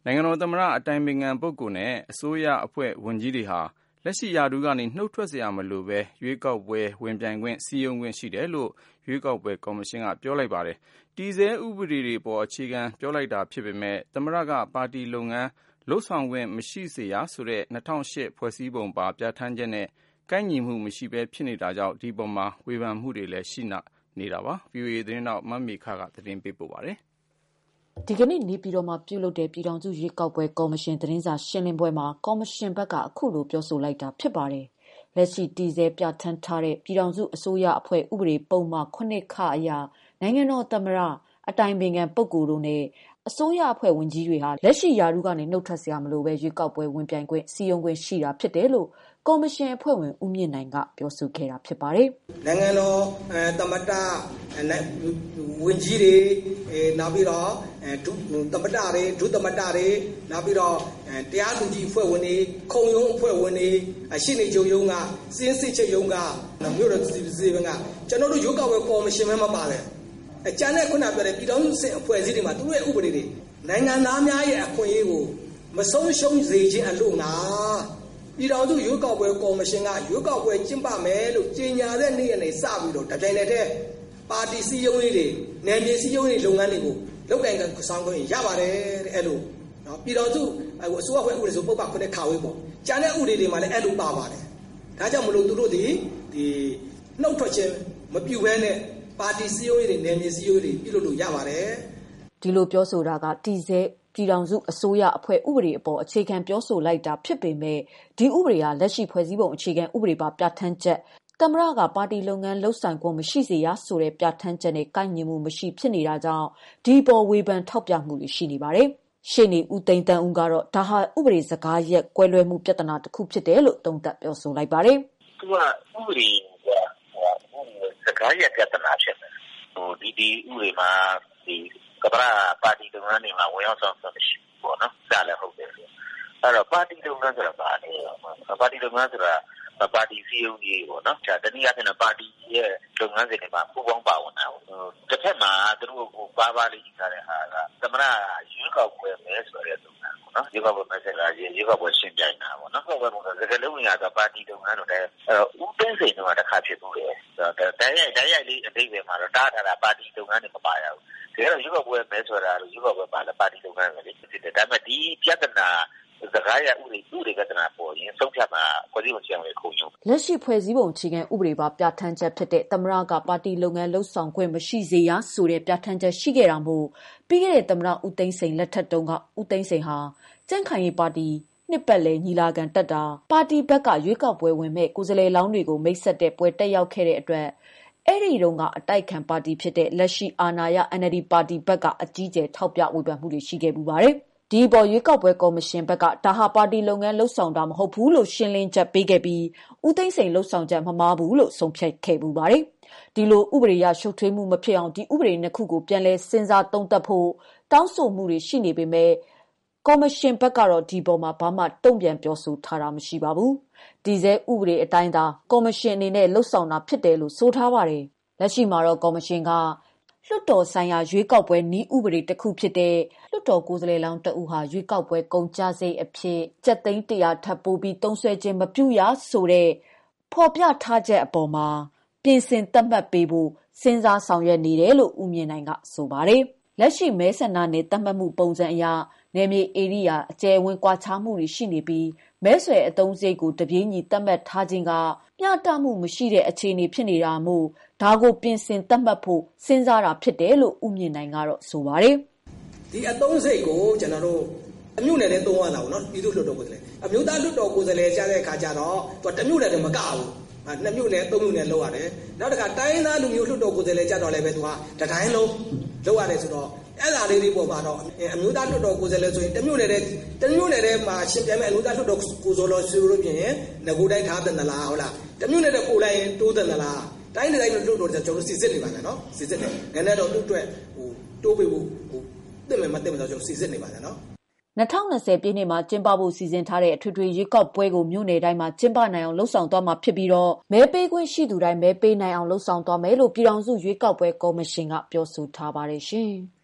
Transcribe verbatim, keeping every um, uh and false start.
နိုင်ငံတော်သမ္မတအတိုင်ပင်ခံပုဂ္ဂိုလ်နဲ့အစိုးရအဖွဲ့ဝန်ကြီးတွေဟာလက်ရှိရာထူးကနေနှုတ်ထွက်เสียမလို့ပဲရွေးကောက်ပွဲဝင်ပြိုင်ခွင့်စည်းရုံးခွင့်ရှိတယ်လို့ရွေးကောက်ပွဲကော်မရှင်ကပြောလိုက်ပါတယ်။တည်ဆဲဥပဒေတွေပေါ်အခြေခံပြောလိုက်တာဖြစ်ပေမဲ့သမ္မတကပါတီလုပ်ငန်းလှုပ်ဆောင်ခွင့်မရှိစေရဆိုတဲ့၂၀၀၈ဖွဲ့စည်းပုံပါပြဋ္ဌာန်းချက်နဲ့ကိုက်ညီမှုမရှိဘဲဖြစ်နေတာကြောင့်ဒီပေါ်မှာဝေဖန်မှုတွေလည်းရှိနေတာပါ။ ဗွီအိုအေသတင်းထောက်မမေခကသတင်းပေးပို့ပါတယ်။ဒီကနေ့နေပြည်တော်မှာပြုလုပ်တဲ့ပြည်ထောင်စုရွေးကောက်ပွဲကော်မရှင်သတင်းစာရှင်းလင်းပွဲမှာကော်မရှင်ဘက်ကအခုလိုပြောဆိုလိုက်တာဖြစ်ပါတယ်။လက်ရှိတည်ဆဲပြဋ္ဌာန်းထားတဲ့ပြည်ထောင်စုအစိုးရအဖွဲ့ဥပဒေပုံမှန်ခုနှစ်ခအရနိုင်ငံတော်သမ္မတအတိုင်ပင်ခံပုဂ္ဂိုလ်တို့နဲ့အစိုးရအဖွဲ့ဝန်ကြီးတွေဟာလက်ရှိရာထူးကနေနှုတ်ထွက်เสียမလို့ပဲရွေးကောက်ပွဲဝင်ပြိုင်ခွင့်စီယုံခွင့်ရှိတာဖြစ်တယ်လို့ကော်မရှင်အဖွဲ့ဝင်ဦးမြင့်နိုင်ကပြောဆိုခဲ့တာဖြစ်ပါတယ်။နိုင်ငံတော်သမ္မတဝန်ကြီးတွေနောက်ပြီးတော့ဒုသမ္မတတွေဒုသမ္မတတွေနောက်ပြီးတော့တရားသူကြီးအဖွဲ့ဝင်တွေခုံရုံးအဖွဲ့ဝင်တွေရှင်းနေကြုံရုံးကစင်းစစ်ချက်ရုံးကမြို့တော်စီစီပင်ကကျွန်တော်တို့ရွေးကောက်ပွဲကော်မရှင်မဲမပါလဲအကြမ်းနဲ့ခုနပြောတဲ့ပြည်တော်စုစစ်အဖွဲ့အစည်းတွေမှာသူတို့ရဲ့ဥပဒေတွေနိုင်ငံသားများရဲ့အခွင့်အရေးကိုမဆုံးရှုံးစေခြင်းအလို့ငါပြည်တော်စုရွေးကောက်ပွဲကော်မရှင်ကရွေးကောက်ပွဲကျင်းပမယ်လို့ကြေညာတဲ့နေ့ရက်နေ့စပြီးတော့တပြိုင်တည်းတည်းပါတီစည်းရုံးရေးတွေနယ်မြေစည်းရုံးရေးလုပ်ငန်းတွေကိုလုပ်ကိုင်ကဆောင်ခွင့်ရပါတယ်တဲ့အဲ့လိုနော်ပြည်တော်စုအစိုးရဖွဲ့ဥပဒေဆိုပုဒ်မခုနှစ်ခါဝေးပေါ့ကျန်တဲ့ဥပဒေတွေမှာလည်းအဲ့လိုပါပါတယ်ဒါကြောင့်မလို့သူတို့ဒီဒီနှုတ်ထွက်ခြင်းမပြုဘဲနဲ့ပါတီစည်းရုံးရေးတွေနယ်မြေစည်းရုံးရေးတွေပြုလုပ်လို့ရပါတယ်ဒီလိုပြောဆိုတာကတည်ဆဲပြည်ထောင်စုအစိုးရအဖွဲ့ဥပဒေအပေါ်အခြေခံပြောဆိုလိုက်တာဖြစ်ပေမဲ့ဒီဥပဒေဟာလက်ရှိဖွဲ့စည်းပုံအခြေခံဥပဒေပါပြဋ္ဌာန်းချက်သမ္မတကပါတီလုပ်ငန်းလှုပ်ဆောင်ခွင့်မရှိစေရဆိုတဲ့ပြဋ္ဌာန်းချက်နဲ့ကိုက်ညီမှုမရှိဖြစ်နေတာကြောင့်ဒီပေါ်ဝေဖန်ထောက်ပြမှုတွေရှိနေပါတယ်။ရှေ့နေဦးသိန်းတန်းဦးကတော့ဒါဟာဥပဒေစကားရက်ကွဲလွဲမှုပြဿနာတစ်ခုဖြစ်တယ်လို့သုံးသပ်ပြောဆိုလိုက်ပါတယ်။သူကဥပဒေကစကားရက်ပြဿနာဖြစ်တယ်။ဟိုဒီဒီဥပဒေမှာဒီကပ္ပရာပါတီလုပ်ငန်းတွေမှာဝင်ရောက်ဆောင်ရွက်မရှိဘူးပေါ့နော်။ဒါလည်းဟုတ်တယ်။အဲ့တော့ပါတီလုပ်ငန်းဆိုတာဘာလဲ။ပါတီလုပ်ငန်းဆိုတာပါတီစည်းရုံးရေးပေါ့နော်ဒါတနည်းအားဖြင့်ပါတီရဲ့လုပ်ငန်းစဉ်တွေမှာပူးပေါင်းပါဝင်တာပေါ့တစ်ဖက်မှာသူတို့ကိုပါပါလေးကြီးထားတဲ့ဟာကသမရရွေးကောက်ပွဲမဲဆိုတဲ့လုပ်ငန်းပေါ့နော်ရွေးကောက်ပွဲမဲဆိုတာရွေးကောက်ပွဲရှင်းပြနေတာပေါ့နော်ဟုတ်ကဲ့ပေါ့ဒါကလုံးဝကပါတီလုပ်ငန်းတို့လည်းဦးသိန်းစိန်တို့ကတစ်ခါဖြစ်ဘူးလေတိုင်းရိုက်တိုင်းရိုက်လေးအသေးပဲမှာတော့တားထားတာပါတီလုပ်ငန်းတွေမပါရဘူးဒါကတော့ရွေးကောက်ပွဲမဲဆိုတာရွေးကောက်ပွဲပါလဲပါတီလုပ်ငန်းပဲလေဖြစ်တယ်ဒါပေမဲ့ဒီပြဿနာစကားရဥပဒေဥပဒေကတနာပေါ်ရင်ဆုံးဖြတ်မှာဖွဲ့စည်းပုံအခြေခံဥပဒေခုံရုံးလက်ရှိဖွဲ့စည်းပုံအခြေခံဥပဒေပါပြဋ္ဌာန်းချက်ဖြစ်တဲ့သမ္မတကပါတီလုပ်ငန်းလှုပ်ဆောင်ခွင့်မရှိစေရဆိုတဲ့ပြဋ္ဌာန်းချက်ရှိခဲ့တာမို့ပြီးခဲ့တဲ့သမ္မတဦးသိန်းစိန်လက်ထက်တုန်းကဦးသိန်းစိန်ဟာကြံ့ခိုင်ရေးပါတီနှစ်ပတ်လည်ညီလာခံတက်တာပါတီဘက်ကရွေးကောက်ပွဲဝင်မဲ့ကိုယ်စားလှယ်လောင်းတွေကိုမိတ်ဆက်တဲ့ပွဲတက်ရောက်ခဲ့တဲ့အတွက်အဲ့ဒီတုန်းကအတိုက်ခံပါတီဖြစ်တဲ့လက်ရှိအာဏာရ N L D ပါတီဘက်ကအကြီးကျယ်ထောက်ပြဝေဖန်မှုတွေရှိခဲ့ပူပါတယ်ဒီပေါ်ရွေးကောက်ပွဲကော်မရှင်ဘက်ကဒါဟာပါတီလုပ်ငန်းလှုပ်ဆောင်တာမဟုတ်ဘူးလို့ရှင်းလင်းချက်ပေးခဲ့ပြီးဦးသိန်းစိန်လှုပ်ဆောင်ချက်မမှားဘူးလို့ဆုံးဖြတ်ခဲ့ပူပါတယ်ဒီလိုဥပဒေရရှုပ်ထွေးမှုမဖြစ်အောင်ဒီဥပဒေနှစ်ခုကိုပြန်လည်စဉ်းစားသုံးသပ်ဖို့တောင်းဆိုမှုတွေရှိနေပေမဲ့ကော်မရှင်ဘက်ကတော့ဒီပေါ်မှာဘာမှတုံ့ပြန်ပြောဆိုထားတာမရှိပါဘူးဒီစဲဥပဒေအတိုင်းသာကော်မရှင်အနေနဲ့လှုပ်ဆောင်တာဖြစ်တယ်လို့ဆိုထားပါတယ်လက်ရှိမှာတော့ကော်မရှင်ကလွှတ်တော်ဆိုင်ရာရွေးကောက်ပွဲနည်းဥပဒေတစ်ခုဖြစ်တဲ့လွှတ်တော်ကိုယ်စားလှယ်လောင်းတဦးဟာရွေးကောက်ပွဲကုန်ကျစရိတ်အဖြစ်ကျပ်သိန်းတရာထပ်ပိုးပြီးသုံးစွဲခြင်းမပြုရဆိုတဲ့ဖော်ပြထားချက်အပေါ်မှာပြင်ဆင်သတ်မှတ်ပေးဖို့စဉ်းစားဆောင်ရွက်နေတယ်လို့ဦးမြင့်နိုင်ကဆိုပါတယ်လက်ရှိမဲဆန္ဒနယ်သတ်မှတ်မှုပုံစံအရနယ်မြေဧရိယာအကျယ်ဝန်းကွာခြားမှုတွေရှိနေပြီးမဲဆွယ်အသုံးစရိတ်ကိုတပြေးညီသတ်မှတ်ထားခြင်းကမျှတမှုမရှိတဲ့အခြေအနေဖြစ်နေတာမို့ဒါကိုပြင်ဆင်သတ်မှတ်ဖို့စဉ်းစားတာဖြစ်တယ်လို့ဦးမြင့်နိုင်ကတော့ဆိုပါတယ်ဒီအသုံးစရိတ်ကိုကျွန်တော်တို့အမျိုးနယ်နဲ့သုံးရတာပေါ့နော်ပြည်သူ့လွှတ်တော်ကိုယ်စားလှယ်အမျိုးသားလွှတ်တော်ကိုယ်စားလှယ်ကြားတဲ့အခါကျတော့သူတမျိုးနယ်နဲ့မကဘူးနှစ်မျိုးနယ်သုံးမျိုးနယ်လောက်ရတယ်နောက်တစ်ခါတိုင်းသားလူမျိုးလွှတ်တော်ကိုယ်စားလှယ်ကြတော့လည်းပဲသူဟာတတိုင်းလုံးလောက်ရတယ်ဆိုတော့အဲ့ဒါလေးတွေပေါ်မှာတော့အမျိုးသားလွှတ်တော်ကိုယ်စားလှယ်ဆိုရင်တမျိုးနယ်တဲ့တမျိုးနယ်တဲ့မှာရှင်ပြိုင်မဲ့အမျိုးသားလွှတ်တော်ကိုယ်စားလှယ်ဆိုလို့ပြင်ရင်ငကိုတိုင်းထားတဲ့နလားဟုတ်လားတမျိုးနယ်တဲ့ကိုလိုက်ရင်တိုးတဲ့နလားတိုင်းတိုင်းလွှတ်တော်ကျွန်တော်စစ်စစ်နေပါနဲ့နော်စစ်စစ်နေနည်းနည်းတော့သူ့အတွက်ဟိုတိုးပေးဖို့ဟိုတင်မယ်မတင်မယ်ဆိုကျွန်တော်စစ်စစ်နေပါနဲ့နော်၂၀၂၀ပြည့်နှစ်မှာကျင်းပဖို့စီစဉ်ထားတဲ့အထွေထွေရွေးကောက်ပွဲကိုမြို့နယ်တိုင်းမှာကျင်းပနိုင်အောင်လှုံ့ဆော်သွားမှာဖြစ်ပြီးတော့မဲပေးခွင့်ရှိသူတိုင်းမဲပေးနိုင်အောင်လှုံ့ဆော်သွားမယ်လို့ပြည်ထောင်စုရွေးကောက်ပွဲကော်မရှင်ကပြောဆိုထားပါတယ်ရှင်။